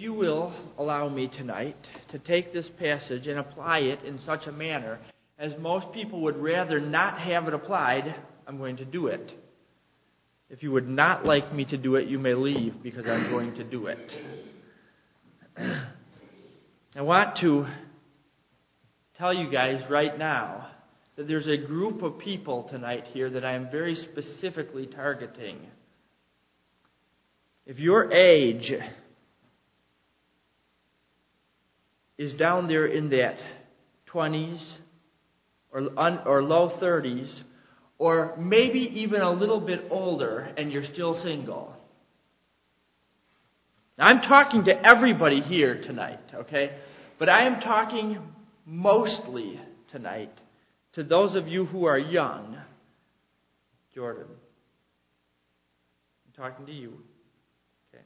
you will allow me tonight to take this passage and apply it in such a manner as most people would rather not have it applied, I'm going to do it. If you would not like me to do it, you may leave because I'm going to do it. I want to tell you guys right now that there's a group of people tonight here that I am very specifically targeting. If your age is down there in that 20s or low 30s, or maybe even a little bit older and you're still single. Now, I'm talking to everybody here tonight, okay? But I am talking mostly tonight to those of you who are young. Jordan, I'm talking to you. Okay.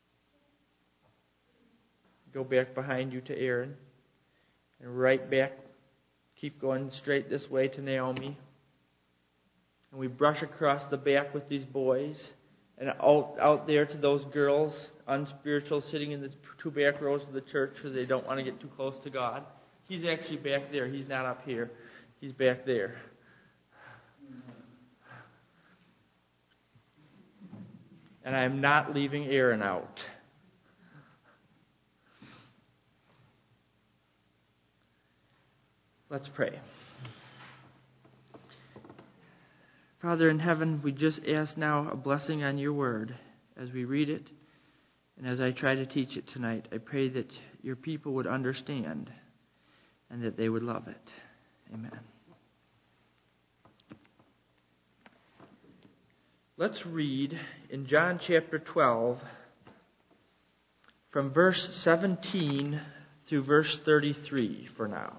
Go back behind you to Aaron. And right back, keep going straight this way to Naomi. And we brush across the back with these boys. And out there to those girls, unspiritual, sitting in the two back rows of the church because they don't want to get too close to God. He's actually back there. He's not up here. He's back there. And I am not leaving Aaron out. Let's pray. Father in heaven, we just ask now a blessing on your word as we read it and as I try to teach it tonight. I pray that your people would understand and that they would love it. Amen. Let's read in John chapter 12 from verse 17 through verse 33 for now.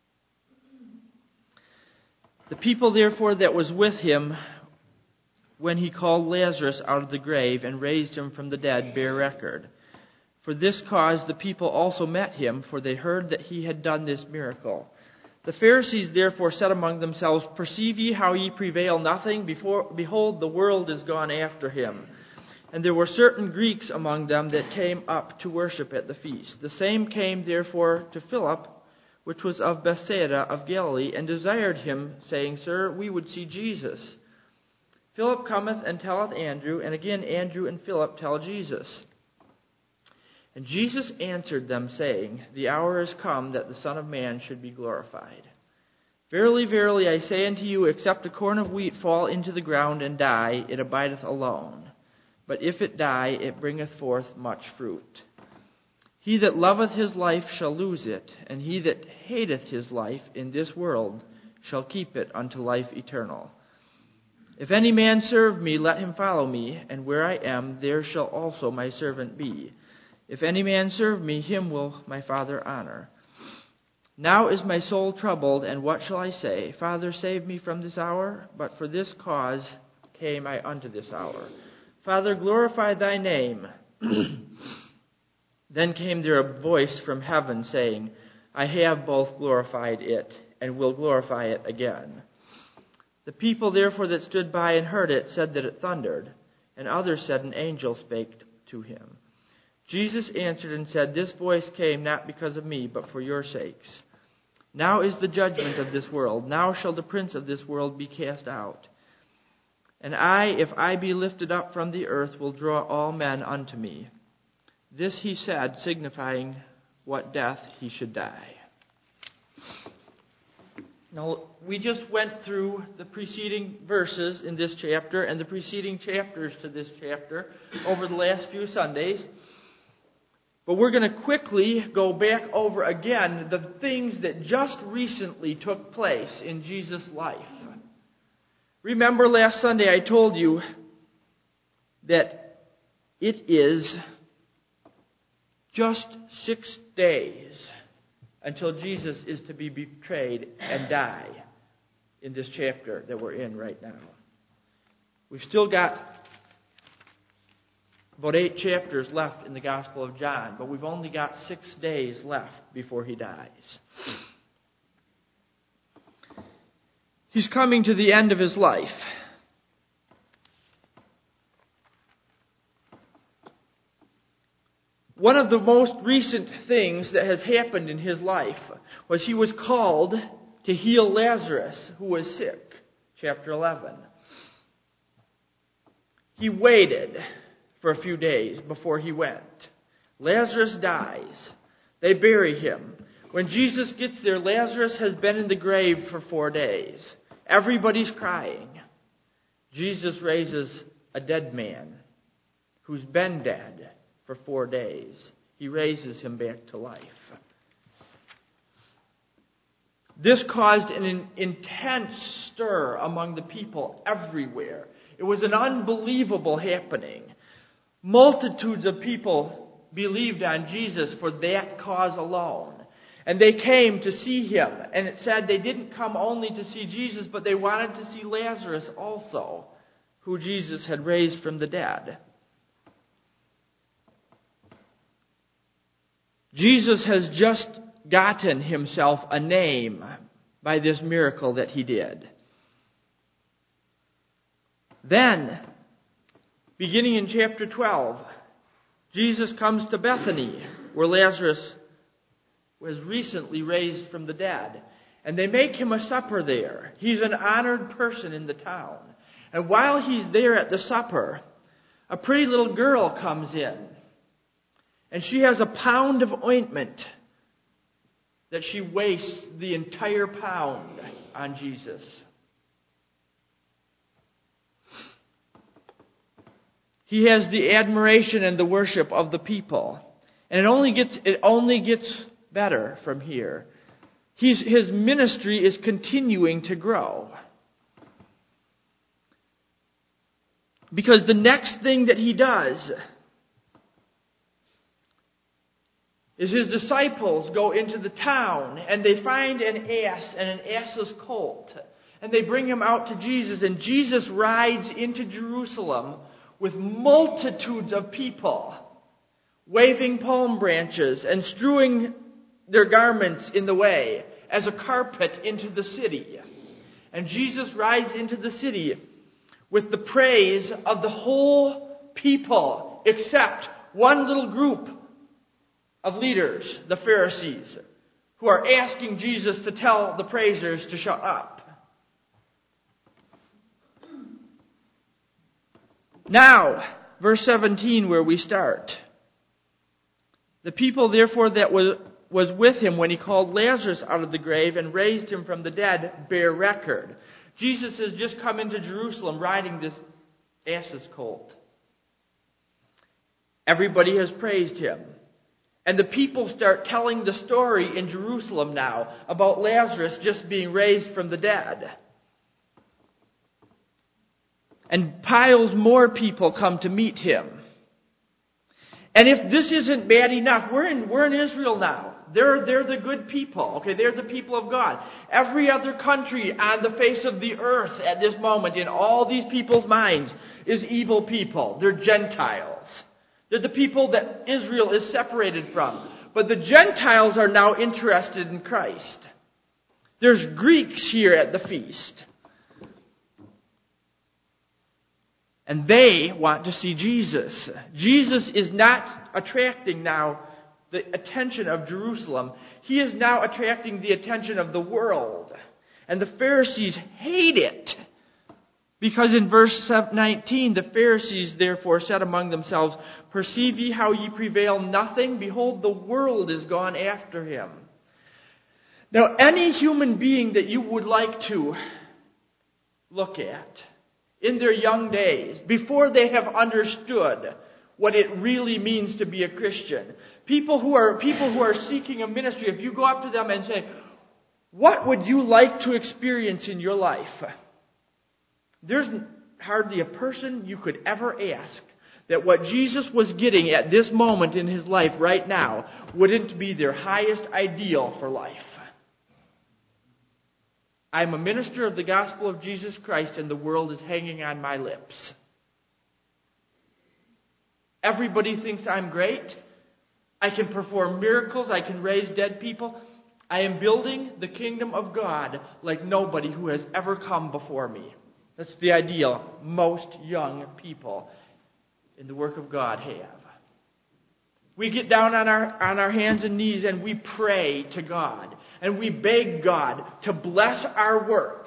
The people, therefore, that was with him when he called Lazarus out of the grave and raised him from the dead bear record. For this cause the people also met him, for they heard that he had done this miracle. The Pharisees therefore said among themselves, Perceive ye how ye prevail nothing? Behold, the world is gone after him. And there were certain Greeks among them that came up to worship at the feast. The same came therefore to Philip, which was of Bethsaida of Galilee, and desired him, saying, Sir, we would see Jesus. Philip cometh and telleth Andrew, and again Andrew and Philip tell Jesus. And Jesus answered them, saying, The hour is come that the Son of Man should be glorified. Verily, verily, I say unto you, except a corn of wheat fall into the ground and die, it abideth alone. But if it die, it bringeth forth much fruit. He that loveth his life shall lose it, and he that hateth his life in this world shall keep it unto life eternal. If any man serve me, let him follow me, and where I am, there shall also my servant be. If any man serve me, him will my Father honor. Now is my soul troubled, and what shall I say? Father, save me from this hour, but for this cause came I unto this hour. Father, glorify thy name. Then came there a voice from heaven saying, I have both glorified it, and will glorify it again. The people therefore that stood by and heard it said that it thundered, and others said an angel spake to him. Jesus answered and said, This voice came not because of me, but for your sakes. Now is the judgment of this world. Now shall the prince of this world be cast out. And I, if I be lifted up from the earth, will draw all men unto me. This he said, signifying what death he should die. Now, we just went through the preceding verses in this chapter and the preceding chapters to this chapter over the last few Sundays. But we're going to quickly go back over again the things that just recently took place in Jesus' life. Remember last Sunday I told you that it is just 6 days until Jesus is to be betrayed and die in this chapter that we're in right now. We've still got about 8 chapters left in the Gospel of John, but we've only got 6 days left before he dies. He's coming to the end of his life. one of the most recent things that has happened in his life was he was called to heal Lazarus, who was sick. Chapter 11. He waited for a few days before he went. Lazarus dies. They bury him. When Jesus gets there, Lazarus has been in the grave for 4 days. Everybody's crying. Jesus raises a dead man who's been dead for 4 days. He raises him back to life. This caused an intense stir among the people everywhere. It was an unbelievable happening. Multitudes of people believed on Jesus for that cause alone. And they came to see him. And it said they didn't come only to see Jesus, but they wanted to see Lazarus also, who Jesus had raised from the dead. Jesus has just gotten himself a name by this miracle that he did. Then, beginning in chapter 12, Jesus comes to Bethany, where Lazarus was recently raised from the dead. And they make him a supper there. He's an honored person in the town. And while he's there at the supper, a pretty little girl comes in. And she has a pound of ointment that she wastes the entire pound on Jesus. He has the admiration and the worship of the people. And it only gets better from here. His ministry is continuing to grow. Because the next thing that he does is his disciples go into the town and they find an ass and an ass's colt. And they bring him out to Jesus, and Jesus rides into Jerusalem with multitudes of people, waving palm branches and strewing their garments in the way as a carpet into the city. And Jesus rides into the city with the praise of the whole people, except one little group of leaders, the Pharisees, who are asking Jesus to tell the praisers to shut up. Now, verse 17, where we start. The people, therefore, that was with him when he called Lazarus out of the grave and raised him from the dead bear record. Jesus has just come into Jerusalem riding this ass's colt. Everybody has praised him. And the people start telling the story in Jerusalem now about Lazarus just being raised from the dead. And piles more people come to meet him. And if this isn't bad enough, we're in Israel now. They're the good people. Okay, they're the people of God. Every other country on the face of the earth at this moment, in all these people's minds, is evil people. They're Gentiles. They're the people that Israel is separated from. But the Gentiles are now interested in Christ. There's Greeks here at the feast. And they want to see Jesus. Jesus is not attracting now the attention of Jerusalem. He is now attracting the attention of the world. And the Pharisees hate it. Because in verse 19, the Pharisees therefore said among themselves, "Perceive ye how ye prevail nothing? Behold, the world is gone after him." Now, any human being that you would like to look at in their young days, before they have understood what it really means to be a Christian, people who are seeking a ministry, if you go up to them and say, "What would you like to experience in your life?" There's hardly a person you could ever ask that what Jesus was getting at this moment in his life right now wouldn't be their highest ideal for life. I'm a minister of the gospel of Jesus Christ, and the world is hanging on my lips. Everybody thinks I'm great. I can perform miracles. I can raise dead people. I am building the kingdom of God like nobody who has ever come before me. That's the ideal most young people in the work of God have. We get down on our hands and knees and we pray to God. And we beg God to bless our work.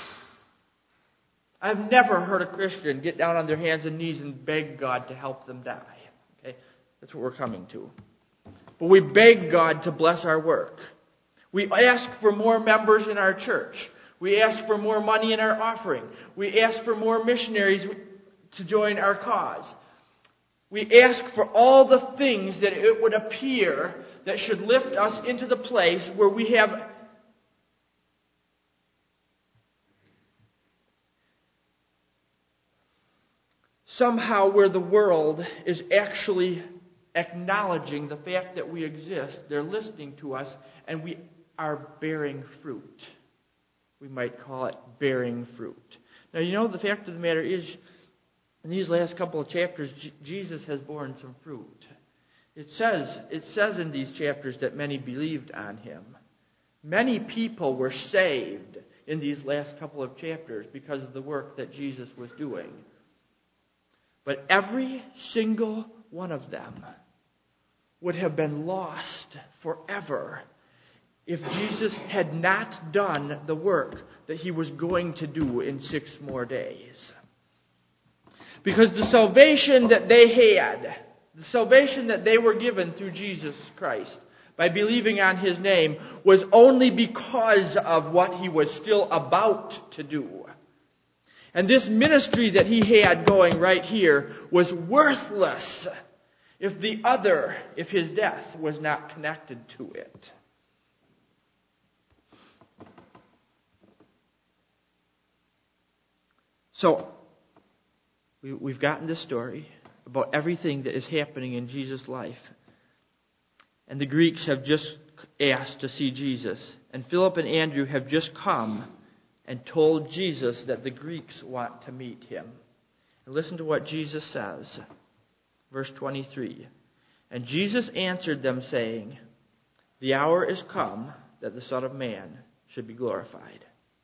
I've never heard a Christian get down on their hands and knees and beg God to help them die. Okay? That's what we're coming to. But we beg God to bless our work. We ask for more members in our church. We ask for more money in our offering. We ask for more missionaries to join our cause. We ask for all the things that it would appear that should lift us into the place where we have somehow where the world is actually acknowledging the fact that we exist. They're listening to us and we are bearing fruit. We might call it bearing fruit. Now, the fact of the matter is, in these last couple of chapters, Jesus has borne some fruit. It says in these chapters that many believed on him. Many people were saved in these last couple of chapters because of the work that Jesus was doing. But every single one of them would have been lost forever if Jesus had not done the work that he was going to do in 6 more days. Because the salvation that they had, the salvation that they were given through Jesus Christ, by believing on his name, was only because of what he was still about to do. And this ministry that he had going right here was worthless if his death was not connected to it. So, we've gotten this story about everything that is happening in Jesus' life. And the Greeks have just asked to see Jesus. And Philip and Andrew have just come and told Jesus that the Greeks want to meet him. And listen to what Jesus says. Verse 23. And Jesus answered them, saying, the hour is come that the Son of Man should be glorified.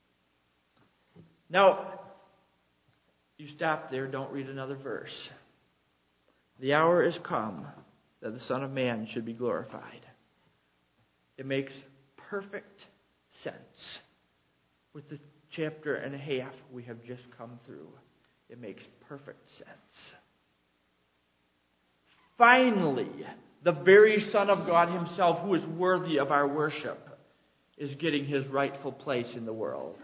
Now, you stop there, don't read another verse. The hour is come that the Son of Man should be glorified. It makes perfect sense with the chapter and a half we have just come through. It makes perfect sense. Finally, the very Son of God himself, who is worthy of our worship, is getting his rightful place in the world.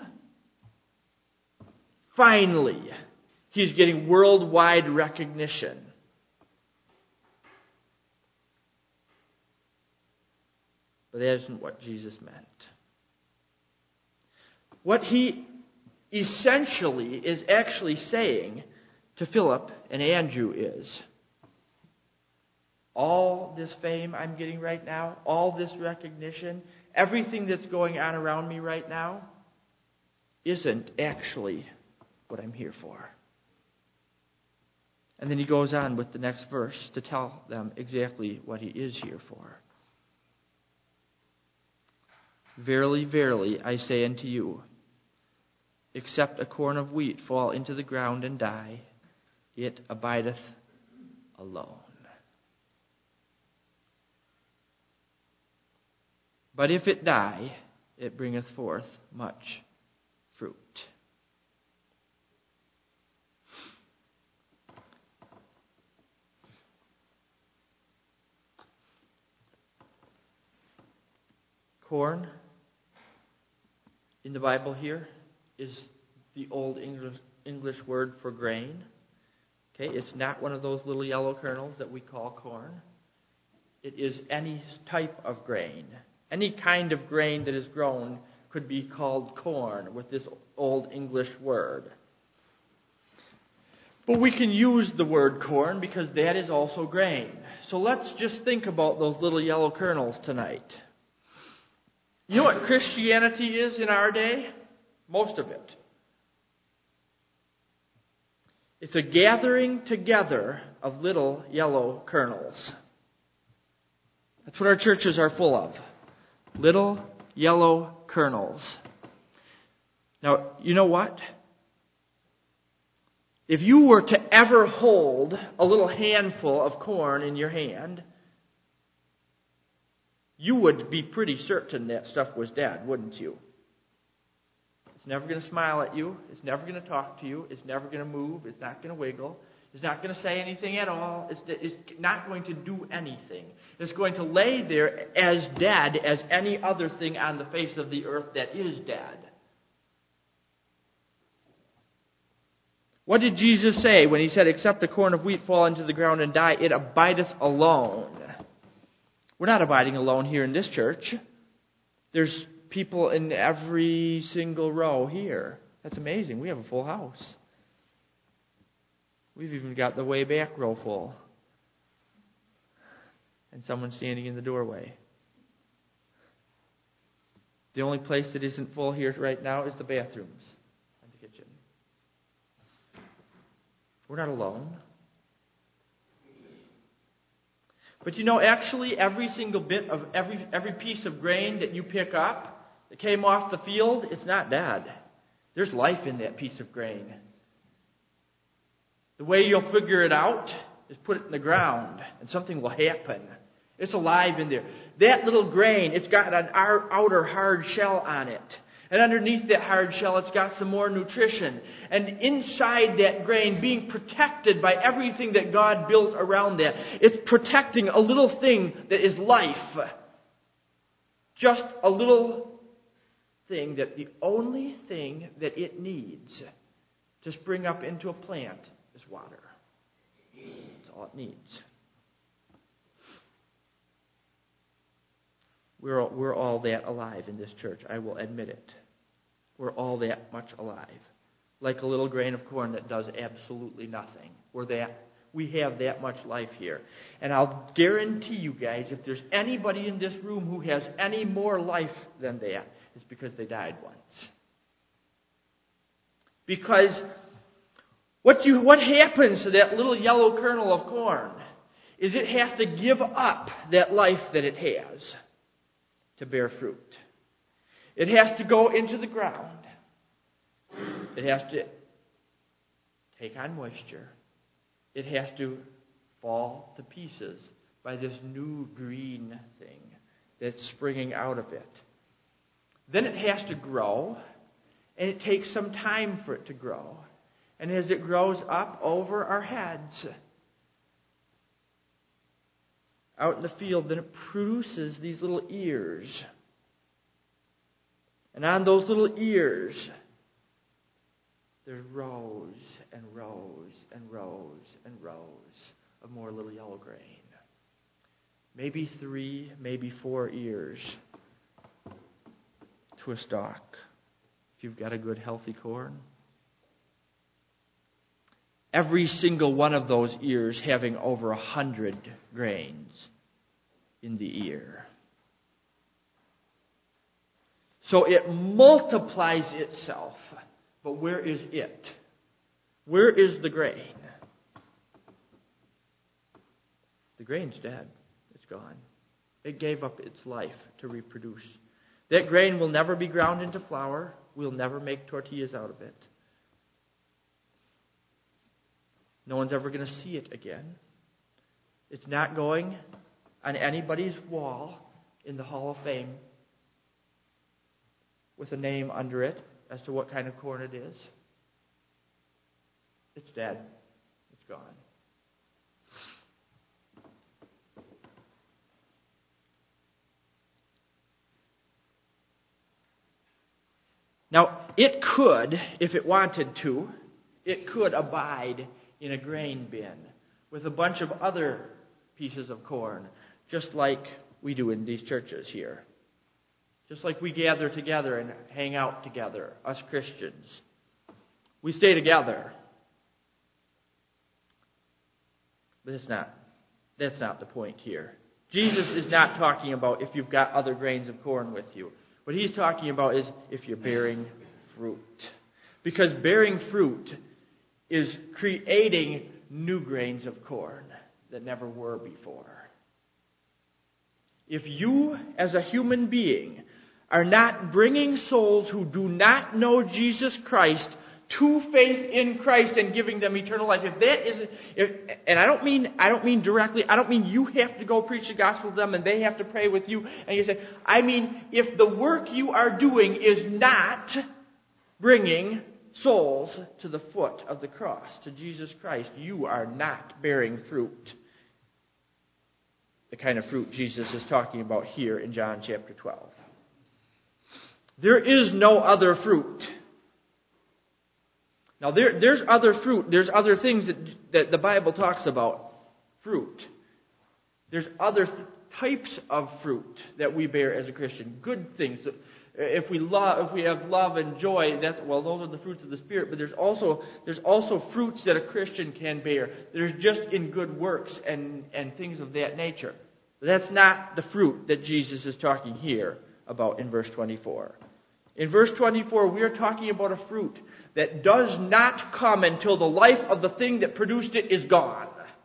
Finally, he's getting worldwide recognition. But that isn't what Jesus meant. What he essentially is actually saying to Philip and Andrew is, all this fame I'm getting right now, all this recognition, everything that's going on around me right now, isn't actually what I'm here for. And then he goes on with the next verse to tell them exactly what he is here for. Verily, verily, I say unto you, except a corn of wheat fall into the ground and die, it abideth alone. But if it die, it bringeth forth much fruit. Corn in the Bible here is the old English word for grain. Okay, it's not one of those little yellow kernels that we call corn. It is any type of grain. Any kind of grain that is grown could be called corn with this old English word. But we can use the word corn because that is also grain. So let's just think about those little yellow kernels tonight. You know what Christianity is in our day? Most of it. It's a gathering together of little yellow kernels. That's what our churches are full of. Little yellow kernels. Now, you know what? If you were to ever hold a little handful of corn in your hand, you would be pretty certain that stuff was dead, wouldn't you? It's never going to smile at you. It's never going to talk to you. It's never going to move. It's not going to wiggle. It's not going to say anything at all. It's not going to do anything. It's going to lay there as dead as any other thing on the face of the earth that is dead. What did Jesus say when he said, except a corn of wheat fall into the ground and die, it abideth alone? We're not abiding alone here in this church. There's people in every single row here. That's amazing. We have a full house. We've even got the way back row full. And someone standing in the doorway. The only place that isn't full here right now is the bathrooms and the kitchen. We're not alone. But actually every single bit of every piece of grain that you pick up that came off the field, it's not dead. There's life in that piece of grain. The way you'll figure it out is put it in the ground and something will happen. It's alive in there. That little grain, it's got an outer hard shell on it. And underneath that hard shell, it's got some more nutrition. And inside that grain, being protected by everything that God built around that, it's protecting a little thing that is life. Just a little thing that the only thing that it needs to spring up into a plant is water. That's all it needs. We're all that alive in this church. I will admit it. We're all that much alive. Like a little grain of corn that does absolutely nothing. We have that much life here. And I'll guarantee you guys, if there's anybody in this room who has any more life than that, it's because they died once. Because what happens to that little yellow kernel of corn is it has to give up that life that it has to bear fruit. It has to go into the ground. It has to take on moisture. It has to fall to pieces by this new green thing that's springing out of it. Then it has to grow, and it takes some time for it to grow. And as it grows up over our heads, out in the field, then it produces these little ears. And on those little ears, there's rows and rows and rows and rows of more little yellow grain. Maybe 3, maybe 4 ears to a stalk, if you've got a good healthy corn. Every single one of those ears having over 100 grains in the ear. So it multiplies itself. But where is it? Where is the grain? The grain's dead. It's gone. It gave up its life to reproduce. That grain will never be ground into flour. We'll never make tortillas out of it. No one's ever going to see it again. It's not going on anybody's wall in the Hall of Fame with a name under it as to what kind of corn it is. It's dead. It's gone. Now, it could, if it wanted to, it could abide in a grain bin with a bunch of other pieces of corn, just like we do in these churches here. Just like we gather together and hang out together, us Christians. We stay together. But that's not the point here. Jesus is not talking about if you've got other grains of corn with you. What he's talking about is if you're bearing fruit. Because bearing fruit is creating new grains of corn that never were before. If you, as a human being, are not bringing souls who do not know Jesus Christ to faith in Christ and giving them eternal life. And I don't mean directly, I don't mean you have to go preach the gospel to them and they have to pray with you and you say, I mean, if the work you are doing is not bringing souls to the foot of the cross, to Jesus Christ, you are not bearing fruit. The kind of fruit Jesus is talking about here in John chapter 12. There is no other fruit. Now there's other fruit, there's other things that the Bible talks about. Fruit. There's other types of fruit that we bear as a Christian. Good things. If we have love and joy, those are the fruits of the Spirit, but there's also fruits that a Christian can bear. There's just in good works and things of that nature. But that's not the fruit that Jesus is talking here about in verse 24. In verse 24, we are talking about a fruit that does not come until the life of the thing that produced it is gone.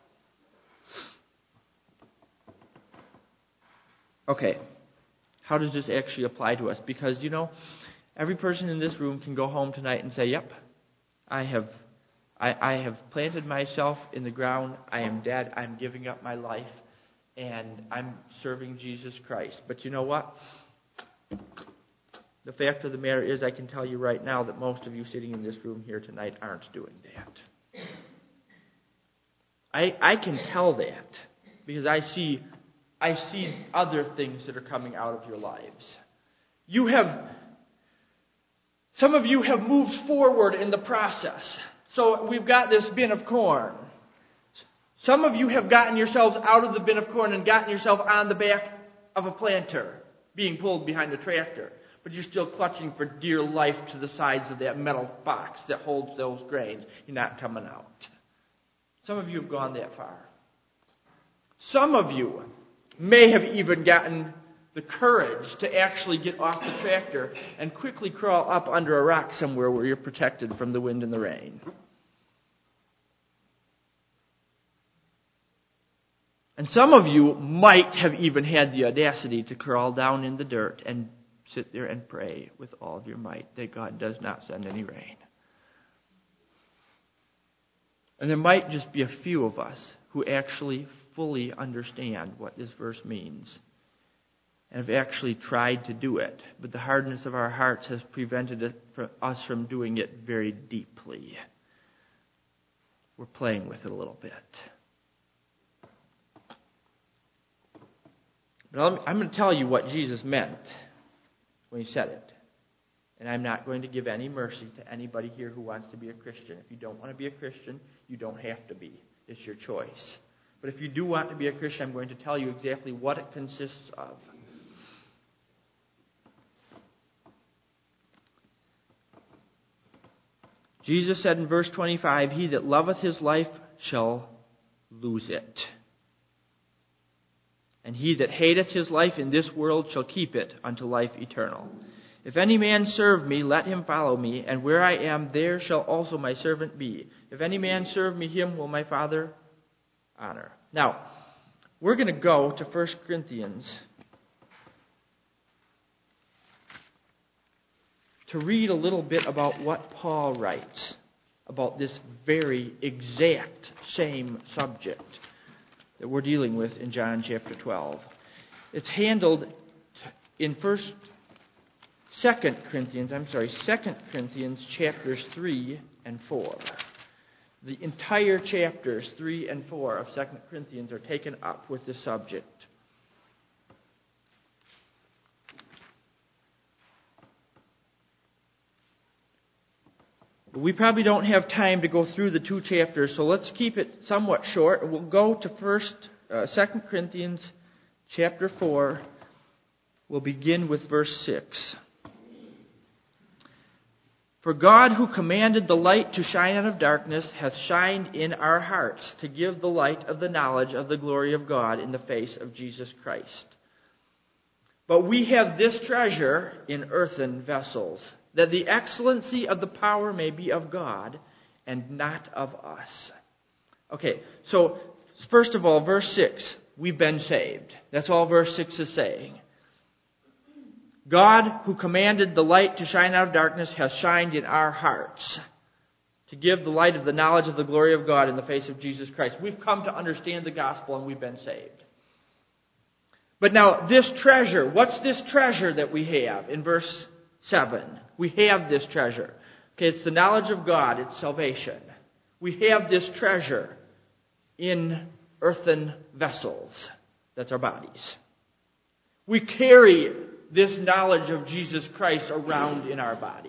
Okay, how does this actually apply to us? Because, every person in this room can go home tonight and say, yep, I have planted myself in the ground, I am dead, I'm giving up my life, and I'm serving Jesus Christ. But you know what? The fact of the matter is, I can tell you right now that most of you sitting in this room here tonight aren't doing that. I can tell that because I see other things that are coming out of your lives. Some of you have moved forward in the process. So we've got this bin of corn. Some of you have gotten yourselves out of the bin of corn and gotten yourself on the back of a planter being pulled behind a tractor. But you're still clutching for dear life to the sides of that metal box that holds those grains. You're not coming out. Some of you have gone that far. Some of you may have even gotten the courage to actually get off the tractor and quickly crawl up under a rock somewhere where you're protected from the wind and the rain. And some of you might have even had the audacity to crawl down in the dirt and sit there and pray with all of your might that God does not send any rain. And there might just be a few of us who actually fully understand what this verse means and have actually tried to do it, but the hardness of our hearts has prevented us from doing it very deeply. We're playing with it a little bit. But I'm going to tell you what Jesus meant when he said it. And I'm not going to give any mercy to anybody here who wants to be a Christian. If you don't want to be a Christian, you don't have to be. It's your choice. But if you do want to be a Christian, I'm going to tell you exactly what it consists of. Jesus said in verse 25, "He that loveth his life shall lose it. And he that hateth his life in this world shall keep it unto life eternal. If any man serve me, let him follow me, and where I am, there shall also my servant be. If any man serve me, him will my Father honor." Now, we're going to go to 1 Corinthians to read a little bit about what Paul writes about this very exact same subject that we're dealing with in John chapter 12. It's handled in 2 Corinthians chapters 3 and 4. The entire chapters 3 and 4 of 2 Corinthians are taken up with this subject. We probably don't have time to go through the two chapters, so let's keep it somewhat short. We'll go to 2 Corinthians chapter 4. We'll begin with verse 6. "For God, who commanded the light to shine out of darkness, hath shined in our hearts to give the light of the knowledge of the glory of God in the face of Jesus Christ. But we have this treasure in earthen vessels, that the excellency of the power may be of God and not of us." Okay, so first of all, verse 6, we've been saved. That's all verse 6 is saying. God, who commanded the light to shine out of darkness, has shined in our hearts. to give the light of the knowledge of the glory of God in the face of Jesus Christ. We've come to understand the gospel and we've been saved. But now this treasure, what's this treasure that we have in verse 7? We have this treasure. Okay, it's the knowledge of God, it's salvation. We have this treasure in earthen vessels. That's our bodies. We carry this knowledge of Jesus Christ around in our bodies.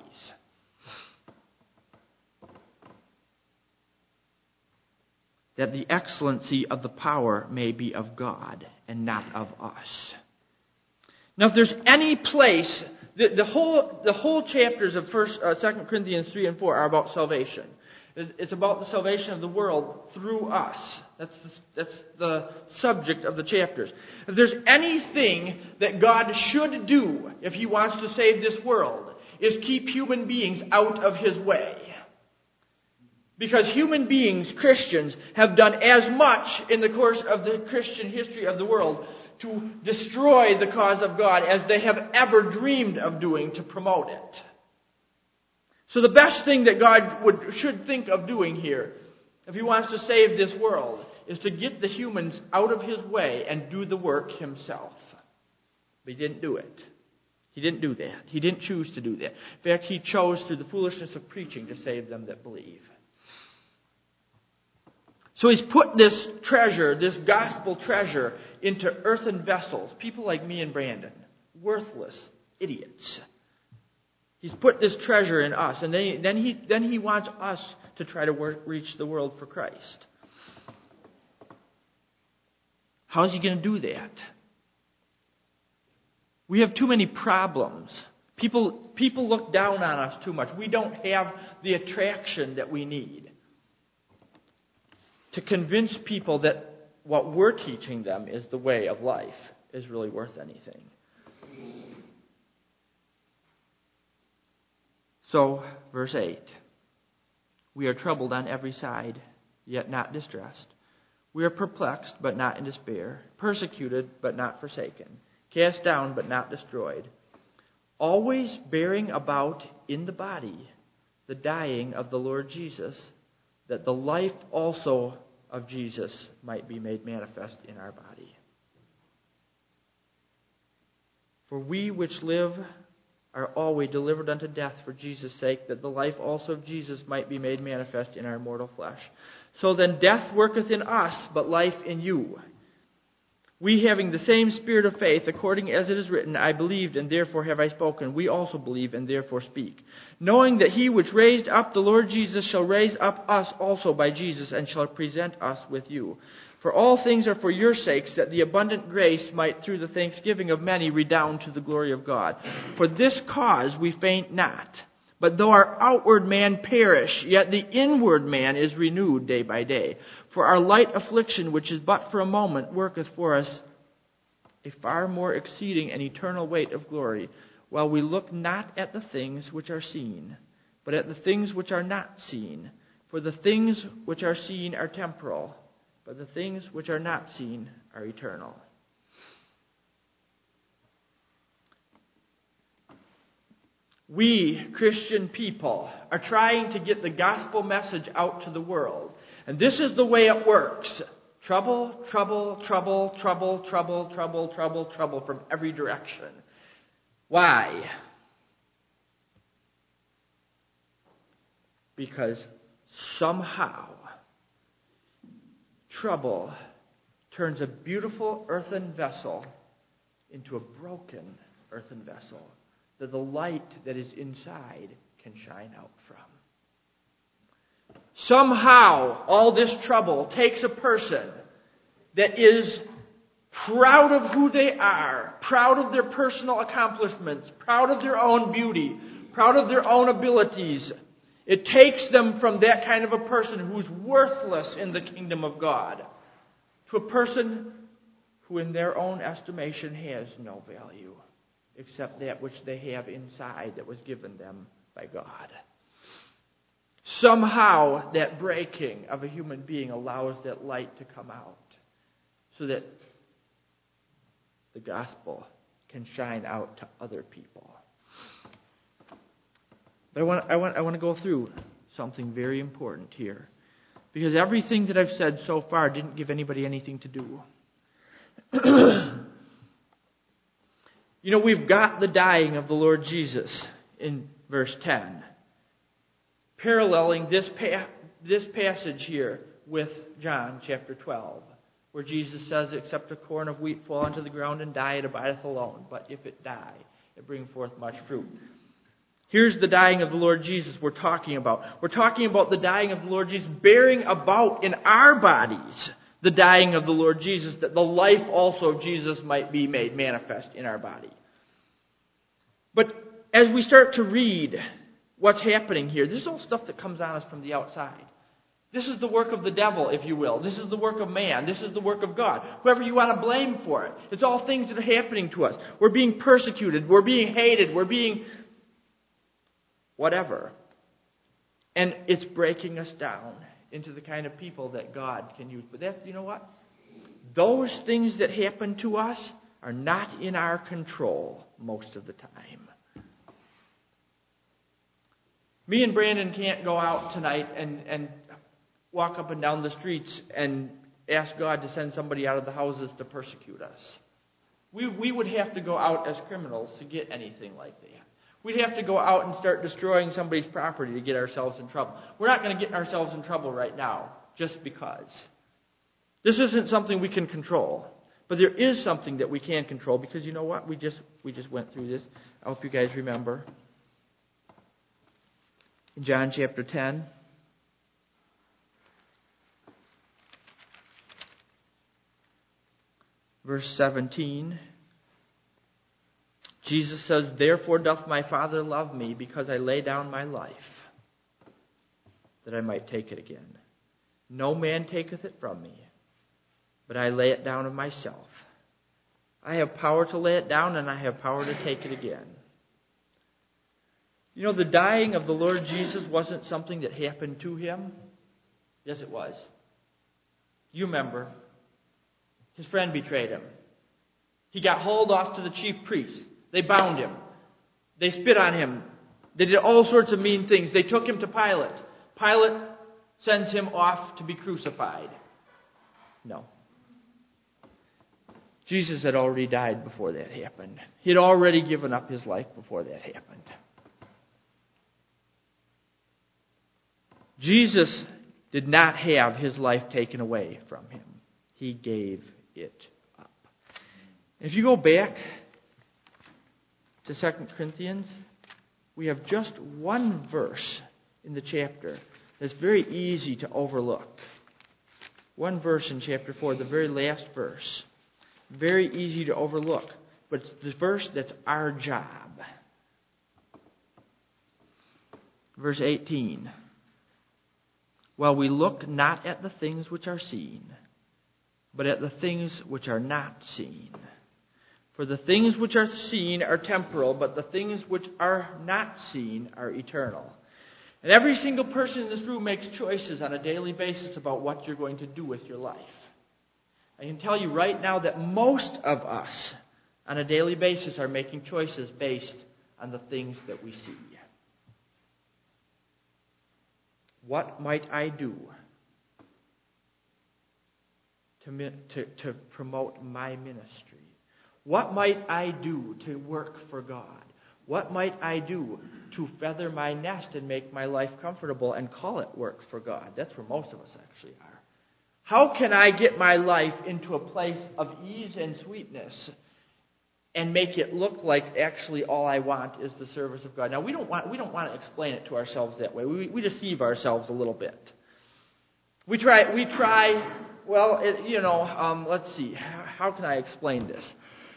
That the excellency of the power may be of God and not of us. Now, if there's any place, the whole chapters of 2 Corinthians 3 and 4 are about salvation. It's about the salvation of the world through us. That's the subject of the chapters. If there's anything that God should do if He wants to save this world, is keep human beings out of His way. Because human beings, Christians, have done as much in the course of the Christian history of the world to destroy the cause of God as they have ever dreamed of doing to promote it. So the best thing that God should think of doing here, if He wants to save this world, is to get the humans out of His way and do the work Himself. But He didn't do it. He didn't do that. He didn't choose to do that. In fact, He chose through the foolishness of preaching to save them that believe. So He's put this treasure, this gospel treasure, into earthen vessels. People like me and Brandon. Worthless idiots. He's put this treasure in us. And then he wants us to try to reach the world for Christ. How is He going to do that? We have too many problems. People look down on us too much. We don't have the attraction that we need to convince people that what we're teaching them is the way of life is really worth anything. So, verse 8. We are troubled on every side, yet not distressed. We are perplexed, but not in despair. Persecuted, but not forsaken. Cast down, but not destroyed. Always bearing about in the body the dying of the Lord Jesus, that the life also of Jesus might be made manifest in our body. For we which live are always delivered unto death for Jesus' sake, that the life also of Jesus might be made manifest in our mortal flesh. So then death worketh in us, but life in you. We having the same spirit of faith, according as it is written, I believed, and therefore have I spoken. We also believe, and therefore speak. Knowing that He which raised up the Lord Jesus shall raise up us also by Jesus, and shall present us with you. For all things are for your sakes, that the abundant grace might through the thanksgiving of many redound to the glory of God. For this cause we faint not. But though our outward man perish, yet the inward man is renewed day by day. For our light affliction, which is but for a moment, worketh for us a far more exceeding and eternal weight of glory, while we look not at the things which are seen, but at the things which are not seen. For the things which are seen are temporal, but the things which are not seen are eternal. We, Christian people, are trying to get the gospel message out to the world. And this is the way it works. Trouble, trouble, trouble, trouble, trouble, trouble, trouble, trouble from every direction. Why? Because somehow trouble turns a beautiful earthen vessel into a broken earthen vessel that the light that is inside can shine out from. Somehow, all this trouble takes a person that is proud of who they are, proud of their personal accomplishments, proud of their own beauty, proud of their own abilities. It takes them from that kind of a person who's worthless in the kingdom of God to a person who in their own estimation has no value except that which they have inside that was given them by God. Somehow that breaking of a human being allows that light to come out so that the gospel can shine out to other people. But I want to go through something very important here. Because everything that I've said so far didn't give anybody anything to do. We've got the dying of the Lord Jesus in verse 10. Paralleling this passage here with John chapter 12. Where Jesus says, except a corn of wheat fall into the ground and die, it abideth alone. But if it die, it bring forth much fruit. Here's the dying of the Lord Jesus we're talking about. We're talking about the dying of the Lord Jesus, bearing about in our bodies the dying of the Lord Jesus, that the life also of Jesus might be made manifest in our body. But as we start to read what's happening here, this is all stuff that comes on us from the outside. This is the work of the devil, if you will. This is the work of man. This is the work of God. Whoever you want to blame for it. It's all things that are happening to us. We're being persecuted. We're being hated. We're being whatever. And it's breaking us down into the kind of people that God can use. But you know what? Those things that happen to us are not in our control most of the time. Me and Brandon can't go out tonight and walk up and down the streets and ask God to send somebody out of the houses to persecute us. We would have to go out as criminals to get anything like that. We'd have to go out and start destroying somebody's property to get ourselves in trouble. We're not going to get ourselves in trouble right now, just because. This isn't something we can control. But there is something that we can control, because you know what? We just went through this. I hope you guys remember. In John chapter 10. Verse 17, Jesus says, therefore doth my Father love me, because I lay down my life, that I might take it again. No man taketh it from me, but I lay it down of myself. I have power to lay it down, and I have power to take it again. The dying of the Lord Jesus wasn't something that happened to him. Yes, it was. You remember. His friend betrayed him. He got hauled off to the chief priests. They bound him. They spit on him. They did all sorts of mean things. They took him to Pilate. Pilate sends him off to be crucified. No. Jesus had already died before that happened. He had already given up his life before that happened. Jesus did not have his life taken away from him. He gave it up. If you go back to 2 Corinthians, we have just one verse in the chapter that's very easy to overlook. One verse in chapter 4, the very last verse. Very easy to overlook. But it's the verse that's our job. Verse 18. While we look not at the things which are seen, but at the things which are not seen. For the things which are seen are temporal, but the things which are not seen are eternal. And every single person in this room makes choices on a daily basis about what you're going to do with your life. I can tell you right now that most of us on a daily basis are making choices based on the things that we see. What might I do to promote my ministry? What might I do to work for God? What might I do to feather my nest and make my life comfortable and call it work for God? That's where most of us actually are. How can I get my life into a place of ease and sweetness and make it look like actually all I want is the service of God? Now, we don't want to explain it to ourselves that way. We deceive ourselves a little bit. We try. Well, let's see. How can I explain this?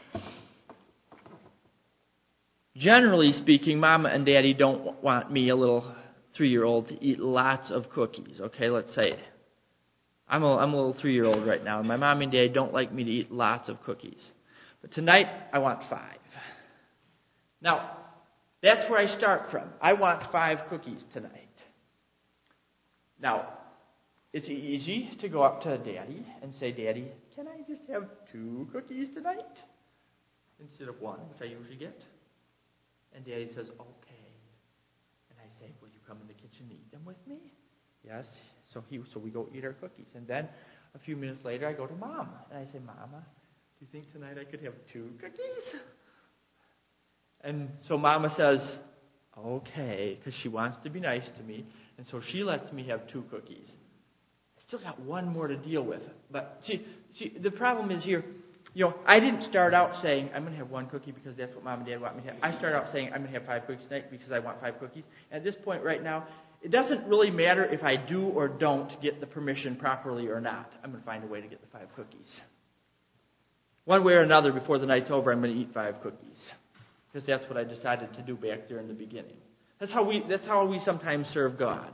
Generally speaking, Mama and Daddy don't want me, a little 3-year-old, to eat lots of cookies. Okay, let's say I'm a little 3-year-old right now, and my Mom and Daddy don't like me to eat lots of cookies. But tonight, I want 5. Now, that's where I start from. I want 5 cookies tonight. Now, it's easy to go up to Daddy and say, Daddy, can I just have 2 cookies tonight? Instead of 1, which I usually get. And Daddy says, okay. And I say, will you come in the kitchen and eat them with me? Yes. So we go eat our cookies. And then a few minutes later, I go to Mom. And I say, Mama, do you think tonight I could have 2 cookies? And so Mama says, okay, because she wants to be nice to me. And so she lets me have 2 cookies. I still got one more to deal with. But see, the problem is here, I didn't start out saying, I'm going to have 1 cookie because that's what Mom and Dad want me to have. I started out saying, I'm going to have 5 cookies tonight because I want 5 cookies. And at this point right now, it doesn't really matter if I do or don't get the permission properly or not. I'm going to find a way to get the 5 cookies. One way or another, before the night's over, I'm going to eat 5 cookies. Because that's what I decided to do back there in the beginning. That's how we sometimes serve God.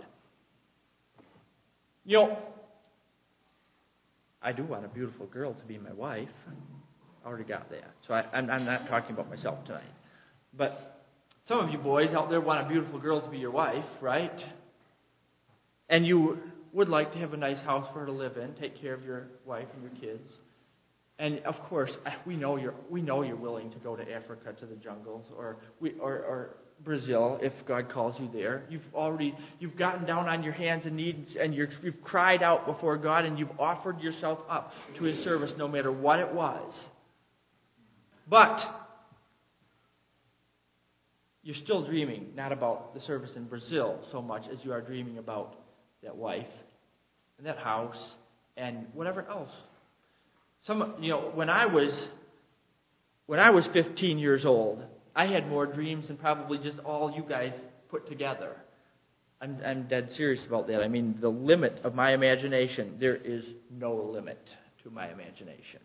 I do want a beautiful girl to be my wife. I already got that. So I'm not talking about myself tonight. But some of you boys out there want a beautiful girl to be your wife, right? And you would like to have a nice house for her to live in, take care of your wife and your kids. And of course, we know you're willing to go to Africa, to the jungles, or Brazil if God calls you there. You've gotten down on your hands and knees, and you've cried out before God, and you've offered yourself up to His service, no matter what it was. But you're still dreaming not about the service in Brazil so much as you are dreaming about that wife and that house and whatever else. When I was 15 years old, I had more dreams than probably just all you guys put together. I'm dead serious about that. I mean, the limit of my imagination, there is no limit to my imagination.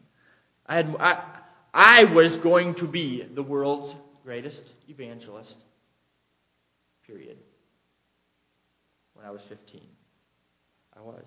I was going to be the world's greatest evangelist, period. When I was 15. I was.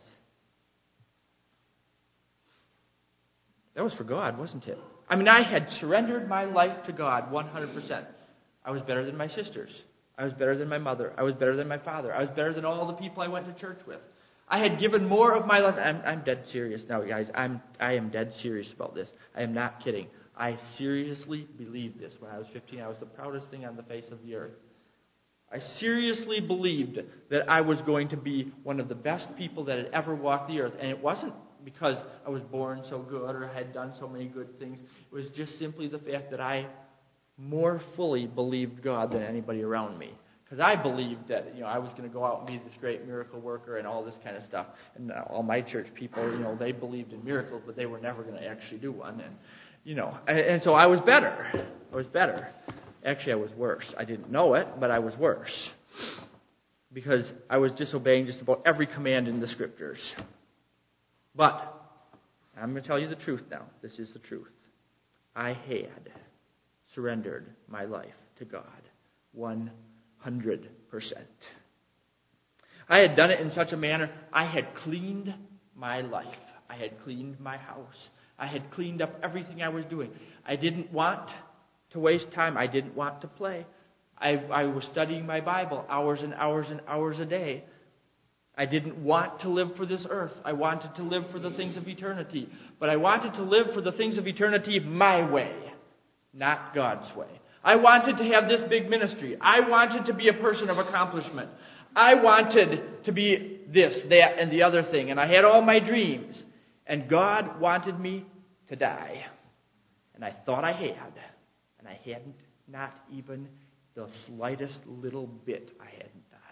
That was for God, wasn't it? I mean, I had surrendered my life to God 100%. I was better than my sisters. I was better than my mother. I was better than my father. I was better than all the people I went to church with. I had given more of my life. I'm dead serious now, guys. I am dead serious about this. I am not kidding. I seriously believed this. When I was 15, I was the proudest thing on the face of the earth. I seriously believed that I was going to be one of the best people that had ever walked the earth. And it wasn't because I was born so good or had done so many good things. It was just simply the fact that I more fully believed God than anybody around me. Because I believed that I was going to go out and be this great miracle worker and all this kind of stuff. And all my church people, they believed in miracles, but they were never going to actually do one. And so I was better. I was better. Actually, I was worse. I didn't know it, but I was worse. Because I was disobeying just about every command in the Scriptures. But I'm going to tell you the truth now. This is the truth. I had surrendered my life to God 100%. I had done it in such a manner, I had cleaned my life. I had cleaned my house. I had cleaned up everything I was doing. I didn't want to waste time. I didn't want to play. I was studying my Bible hours and hours and hours a day. I didn't want to live for this earth. I wanted to live for the things of eternity. But I wanted to live for the things of eternity my way, not God's way. I wanted to have this big ministry. I wanted to be a person of accomplishment. I wanted to be this, that, and the other thing. And I had all my dreams. And God wanted me to die. And I thought I had. And I hadn't, not even the slightest little bit I hadn't died.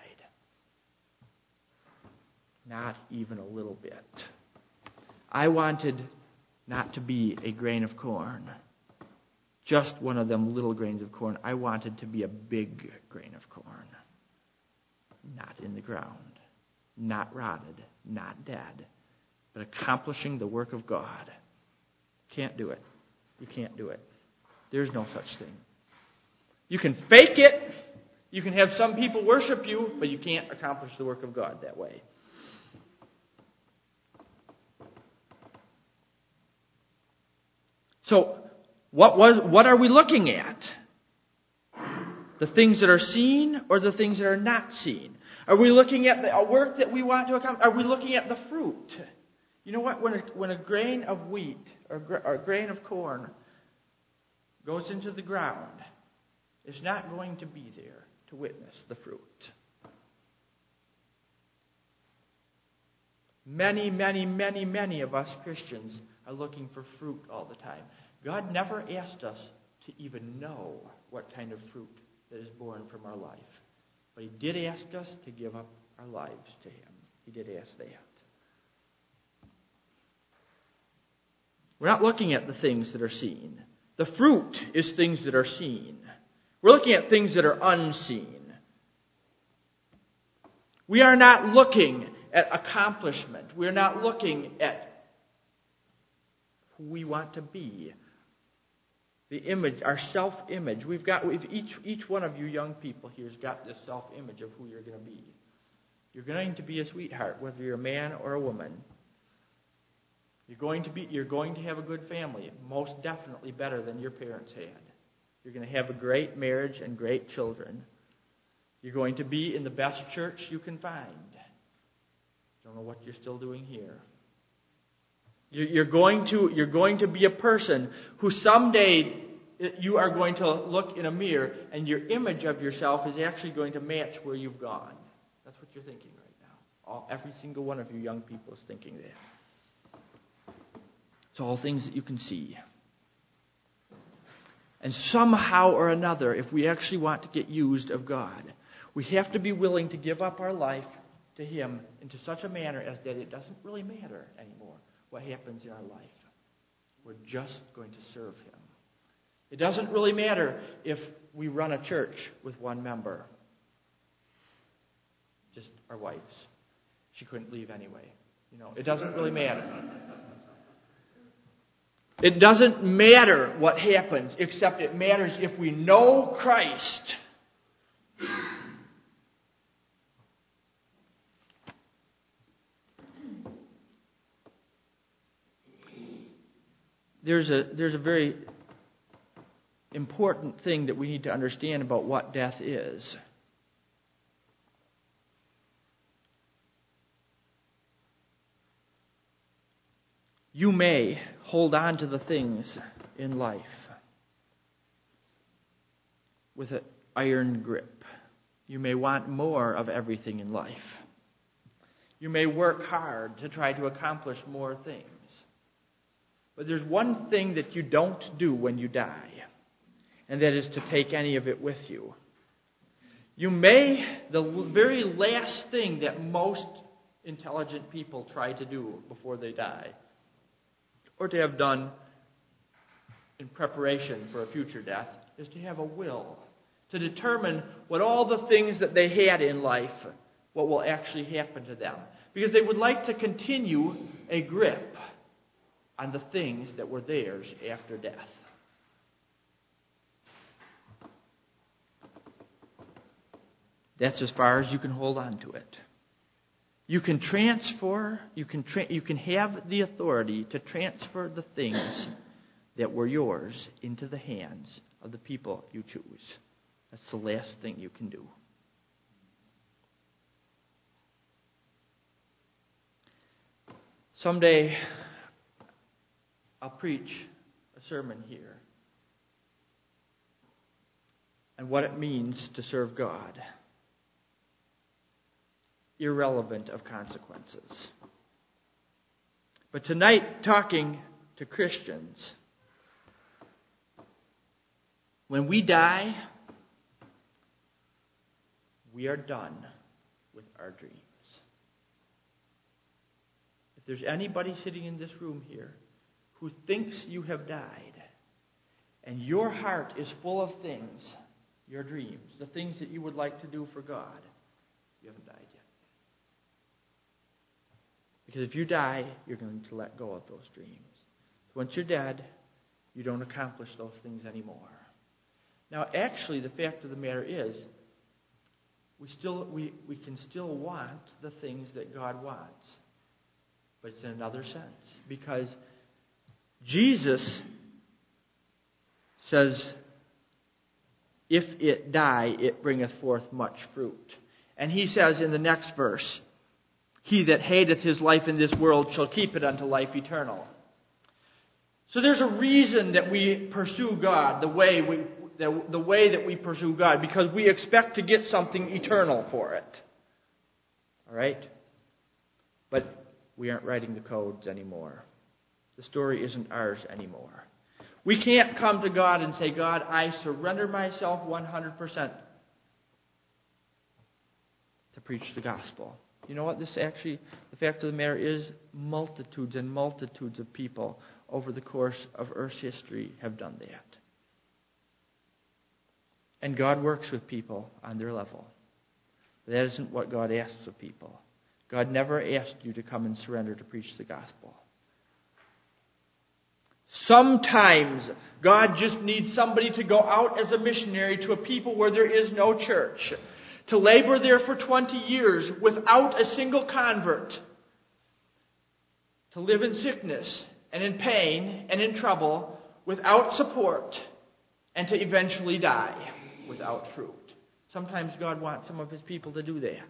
Not even a little bit. I wanted not to be a grain of corn. Just one of them little grains of corn. I wanted to be a big grain of corn. Not in the ground. Not rotted. Not dead. But accomplishing the work of God. Can't do it. You can't do it. There's no such thing. You can fake it. You can have some people worship you, but you can't accomplish the work of God that way. So, what are we looking at? The things that are seen or the things that are not seen? Are we looking at the work that we want to accomplish? Are we looking at the fruit? You know what? When a grain of wheat or a grain of corn goes into the ground, it's not going to be there to witness the fruit. Many, many, many, many of us Christians are looking for fruit all the time. God never asked us to even know what kind of fruit that is born from our life. But He did ask us to give up our lives to Him. He did ask that. We're not looking at the things that are seen. The fruit is things that are seen. We're looking at things that are unseen. We are not looking at accomplishment. We're not looking at who we want to be. The image, our self-image. Each one of you young people here has got this self-image of who you're going to be. You're going to be a sweetheart, whether you're a man or a woman. You're going to have a good family, most definitely better than your parents had. You're going to have a great marriage and great children. You're going to be in the best church you can find. Don't know what you're still doing here. You're going to be a person who someday you are going to look in a mirror and your image of yourself is actually going to match where you've gone. That's what you're thinking right now. Every single one of you young people is thinking that. It's all things that you can see. And somehow or another, if we actually want to get used of God, we have to be willing to give up our life to Him into such a manner as that it doesn't really matter anymore what happens in our life. We're just going to serve Him. It doesn't really matter if we run a church with one member. Just our wives. She couldn't leave anyway. It doesn't really matter. It doesn't matter what happens, except it matters if we know Christ. There's a very important thing that we need to understand about what death is. You may hold on to the things in life with an iron grip. You may want more of everything in life. You may work hard to try to accomplish more things. But there's one thing that you don't do when you die, and that is to take any of it with you. The very last thing that most intelligent people try to do before they die, or to have done in preparation for a future death, is to have a will, to determine what all the things that they had in life, what will actually happen to them. Because they would like to continue a grip on the things that were theirs after death. That's as far as you can hold on to it. You can transfer, you can have the authority to transfer the things that were yours into the hands of the people you choose. That's the last thing you can do. Someday, I'll preach a sermon here on what it means to serve God, irrelevant of consequences. But tonight, talking to Christians, when we die, we are done with our dreams. If there's anybody sitting in this room here who thinks you have died, and your heart is full of things, your dreams, the things that you would like to do for God, you haven't died yet. Because if you die, you're going to let go of those dreams. Once you're dead, you don't accomplish those things anymore. Now, actually, the fact of the matter is, we can still want the things that God wants. But it's in another sense. Because Jesus says, if it die, it bringeth forth much fruit. And He says in the next verse, he that hateth his life in this world shall keep it unto life eternal. So there's a reason that we pursue God the way that we pursue God, because we expect to get something eternal for it. All right? But we aren't writing the codes anymore. The story isn't ours anymore. We can't come to God and say, God, I surrender myself 100% to preach the gospel. You know what? The fact of the matter is, multitudes and multitudes of people over the course of Earth's history have done that. And God works with people on their level. But that isn't what God asks of people. God never asked you to come and surrender to preach the gospel. Sometimes God just needs somebody to go out as a missionary to a people where there is no church, to labor there for 20 years without a single convert, to live in sickness and in pain and in trouble without support, and to eventually die without fruit. Sometimes God wants some of His people to do that.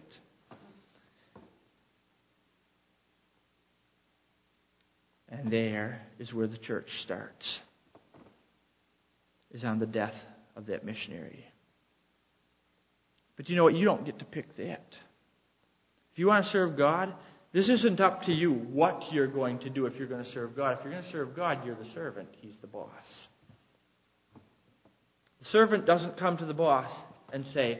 And there is where the church starts, is on the death of that missionary. But you know what? You don't get to pick that. If you want to serve God, this isn't up to you what you're going to do if you're going to serve God. If you're going to serve God, you're the servant. He's the boss. The servant doesn't come to the boss and say,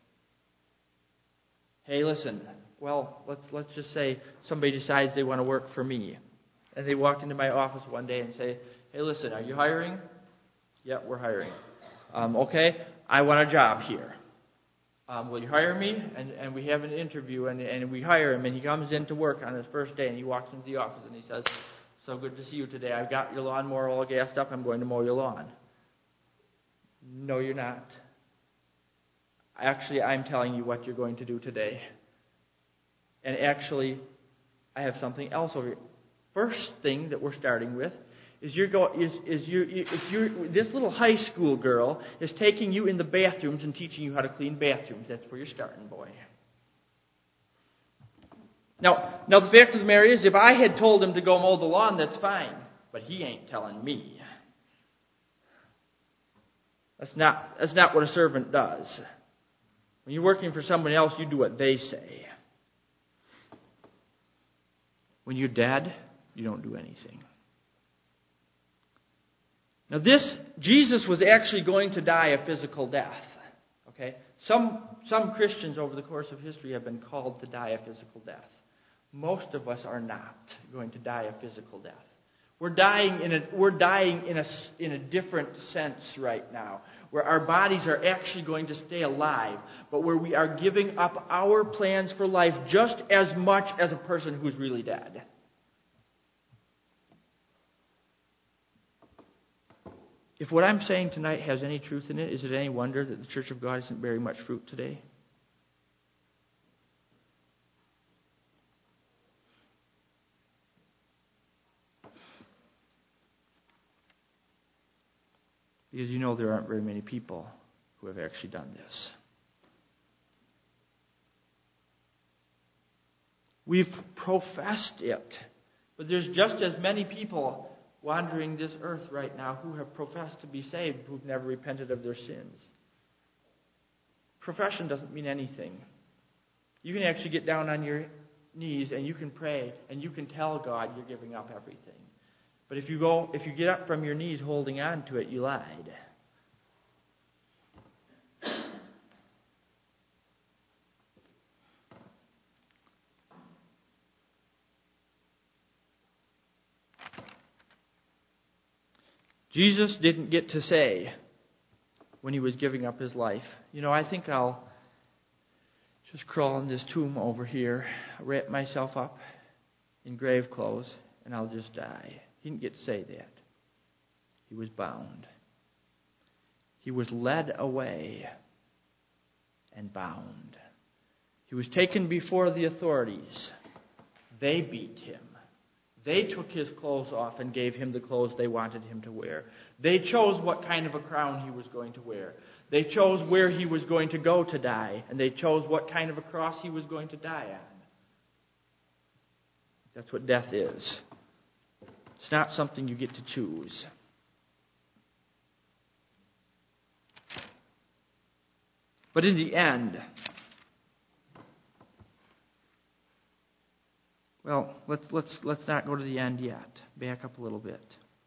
hey, listen, well, let's just say somebody decides they want to work for me. And they walk into my office one day and say, hey, listen, are you hiring? Yeah, we're hiring. Okay, I want a job here. Will you hire me? And we have an interview, and we hire him, and he comes in to work on his first day, and he walks into the office, and he says, so good to see you today. I've got your lawnmower all gassed up. I'm going to mow your lawn. No, you're not. Actually, I'm telling you what you're going to do today. And actually, I have something else over here. First thing that we're starting with is this little high school girl is taking you in the bathrooms and teaching you how to clean bathrooms. That's where you're starting, boy. Now the fact of the matter is, if I had told him to go mow the lawn, that's fine. But he ain't telling me. That's not what a servant does. When you're working for someone else, you do what they say. When you're dead, you don't do anything. Now Jesus was actually going to die a physical death. Okay? Some Christians over the course of history have been called to die a physical death. Most of us are not going to die a physical death. We're dying in a different sense right now, where our bodies are actually going to stay alive, but where we are giving up our plans for life just as much as a person who's really dead. If what I'm saying tonight has any truth in it, is it any wonder that the Church of God isn't bearing much fruit today? Because you know there aren't very many people who have actually done this. We've professed it, but there's just as many people wandering this earth right now who have professed to be saved, who've never repented of their sins. Profession doesn't mean anything. You can actually get down on your knees and you can pray and you can tell God you're giving up everything. But if you get up from your knees holding on to it, you lied. Jesus didn't get to say when he was giving up his life, I think I'll just crawl in this tomb over here, wrap myself up in grave clothes, and I'll just die. He didn't get to say that. He was bound. He was led away and bound. He was taken before the authorities. They beat him. They took his clothes off and gave him the clothes they wanted him to wear. They chose what kind of a crown he was going to wear. They chose where he was going to go to die. And they chose what kind of a cross he was going to die on. That's what death is. It's not something you get to choose. But in the end, Well, let's not go to the end yet. Back up a little bit.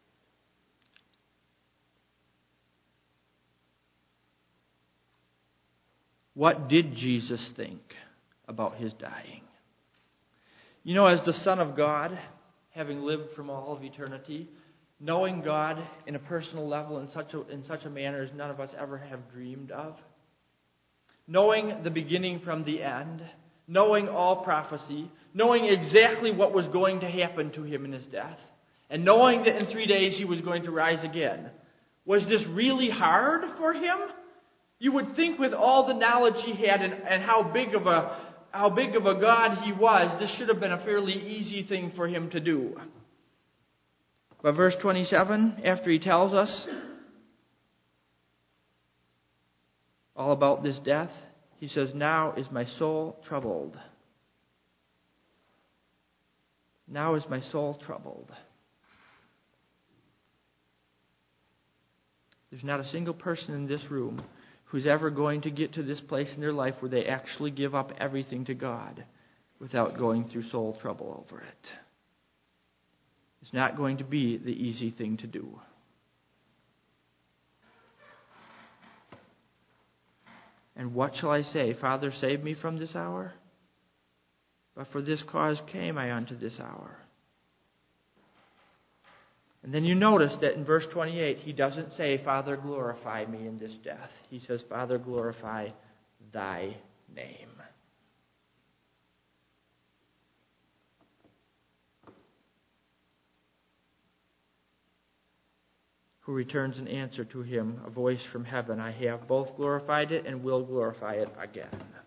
What did Jesus think about his dying? You know, as the Son of God, having lived from all of eternity, knowing God in a personal level in such a manner as none of us ever have dreamed of, knowing the beginning from the end, knowing all prophecy, knowing exactly what was going to happen to him in his death, and knowing that in 3 days he was going to rise again, was this really hard for him? You would think with all the knowledge he had and how big of a God he was, this should have been a fairly easy thing for him to do. But verse 27, after he tells us all about this death, he says, "Now is my soul troubled." Now is my soul troubled. There's not a single person in this room who's ever going to get to this place in their life where they actually give up everything to God without going through soul trouble over it. It's not going to be the easy thing to do. And what shall I say? Father, save me from this hour? But for this cause came I unto this hour. And then you notice that in verse 28, he doesn't say, Father, glorify me in this death. He says, Father, glorify thy name. Who returns an answer to him, a voice from heaven, I have both glorified it and will glorify it again.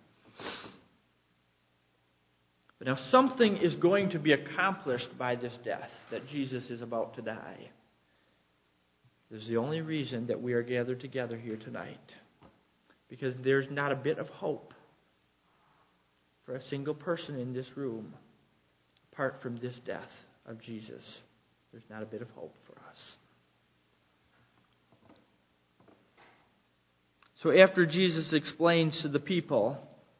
But now something is going to be accomplished by this death that Jesus is about to die. This is the only reason that we are gathered together here tonight. Because there's not a bit of hope for a single person in this room apart from this death of Jesus. There's not a bit of hope for us. So after Jesus explains to the people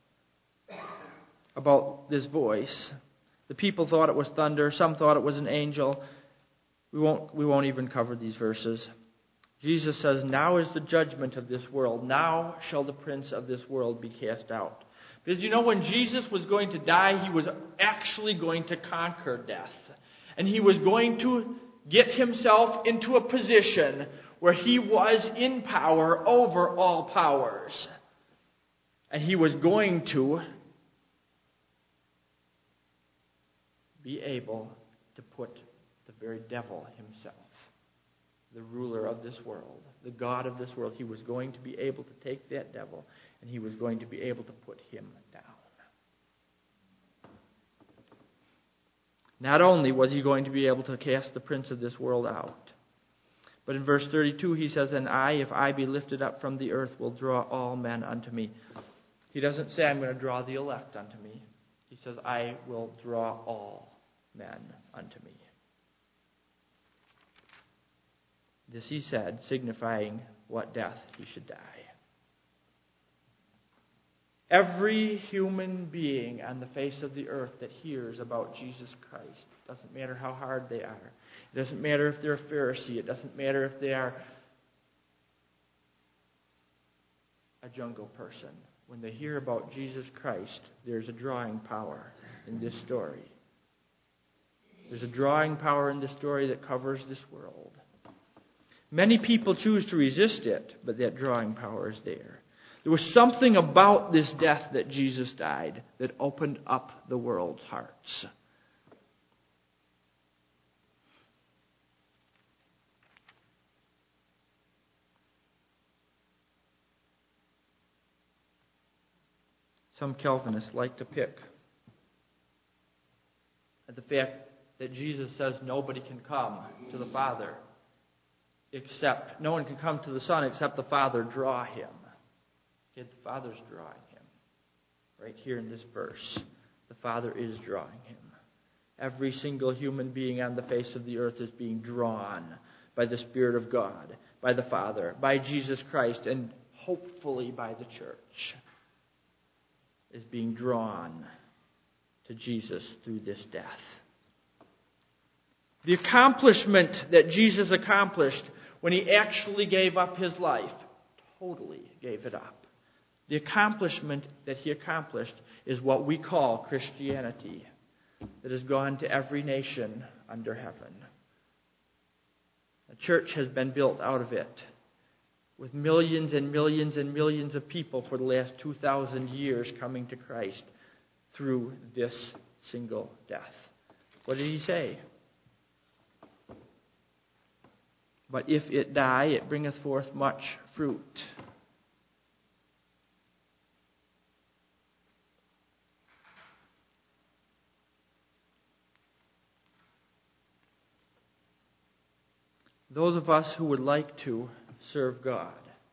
about this voice, the people thought it was thunder, some thought it was an angel. We won't even cover these verses. Jesus says, now is the judgment of this world. Now shall the prince of this world be cast out. Because you know, when Jesus was going to die, he was actually going to conquer death. And he was going to get himself into a position where he was in power over all powers. And he was going to be able to put the very devil himself, the ruler of this world, the God of this world, he was going to be able to take that devil and he was going to be able to put him down. Not only was he going to be able to cast the prince of this world out, but in verse 32 he says, and I, if I be lifted up from the earth, will draw all men unto me. He doesn't say, I'm going to draw the elect unto me. He says, I will draw all men unto me. This he said, signifying what death he should die. Every human being on the face of the earth that hears about Jesus Christ, doesn't matter how hard they are, it doesn't matter if they're a Pharisee, it doesn't matter if they are a jungle person. When they hear about Jesus Christ, there's a drawing power in this story. There's a drawing power in this story that covers this world. Many people choose to resist it, but that drawing power is there. There was something about this death that Jesus died that opened up the world's hearts. Some Calvinists like to pick at the fact that Jesus says nobody can come to the Father except, no one can come to the Son except the Father draw him. Okay, the Father's drawing him. Right here in this verse, the Father is drawing him. Every single human being on the face of the earth is being drawn by the Spirit of God, by the Father, by Jesus Christ, and hopefully by the church. Is being drawn to Jesus through this death. The accomplishment that Jesus accomplished when he actually gave up his life, totally gave it up. The accomplishment that he accomplished is what we call Christianity, that has gone to every nation under heaven. A church has been built out of it, with millions and millions and millions of people for the last 2,000 years coming to Christ through this single death. What did he say? But if it die, it bringeth forth much fruit. Those of us who would like to serve God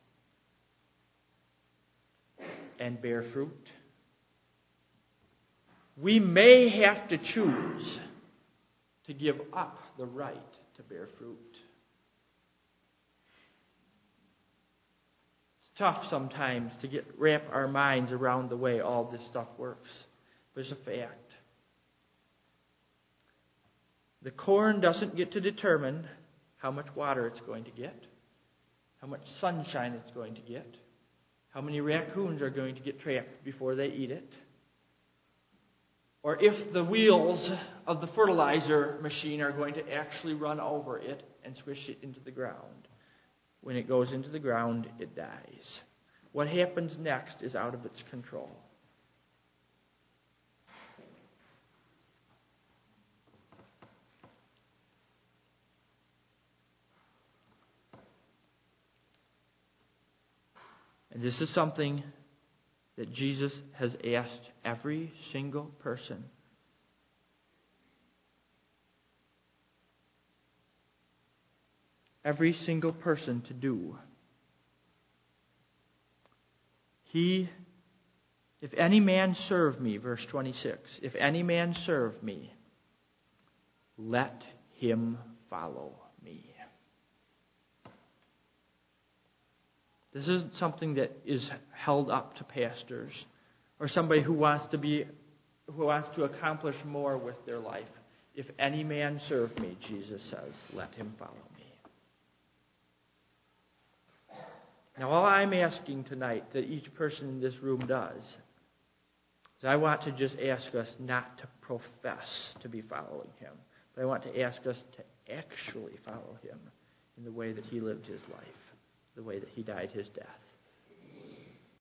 and bear fruit, we may have to choose to give up the right to bear fruit. It's tough sometimes to wrap our minds around the way all this stuff works, but it's a fact. The corn doesn't get to determine how much water it's going to get, how much sunshine it's going to get, how many raccoons are going to get trapped before they eat it, or if the wheels of the fertilizer machine are going to actually run over it and squish it into the ground. When it goes into the ground, it dies. What happens next is out of its control. And this is something that Jesus has asked every single person. Every single person to do. If any man serve me, verse 26, if any man serve me, let him follow me. This isn't something that is held up to pastors or somebody who wants to accomplish more with their life. If any man serve me, Jesus says, let him follow me. Now, all I'm asking tonight that each person in this room does is I want to just ask us not to profess to be following him, but I want to ask us to actually follow him in the way that he lived his life, the way that he died his death.